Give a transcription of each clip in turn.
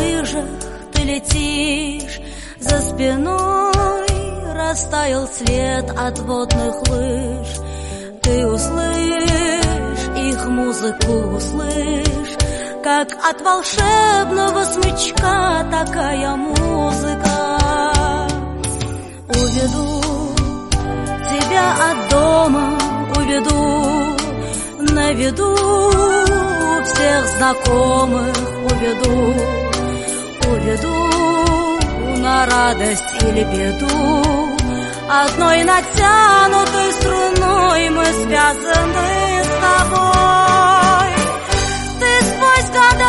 лыжах ты летишь, за спиной растаял след от водных лыж. Ты услышь их музыку, услышь, как от волшебного смычка такая музыка. Уведу тебя от дома, уведу, наведу всех знакомых, уведу, уведу на радость или беду. Одной натянутой струной мы связаны с тобой. Ты сквозь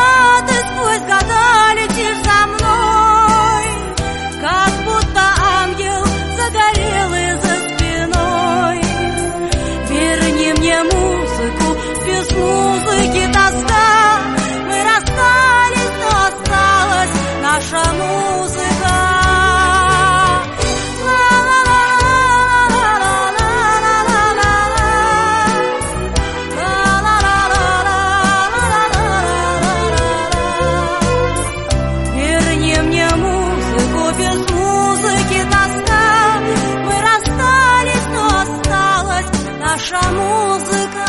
года летишь за мной, как будто ангел загорелый за спиной. Верни мне музыку, без музыки тоска. Мы расстались, но осталась наша музыка. Наша музыка.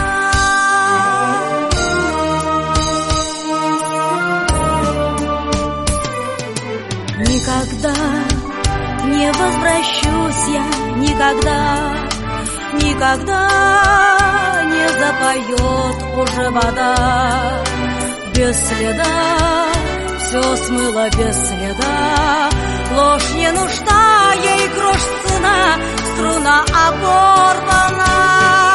Никогда не возвращусь я, никогда, никогда не запоет уже вода. Без следа все смыло, без следа. Ложь не нужна, ей грош цена, струна оборвана.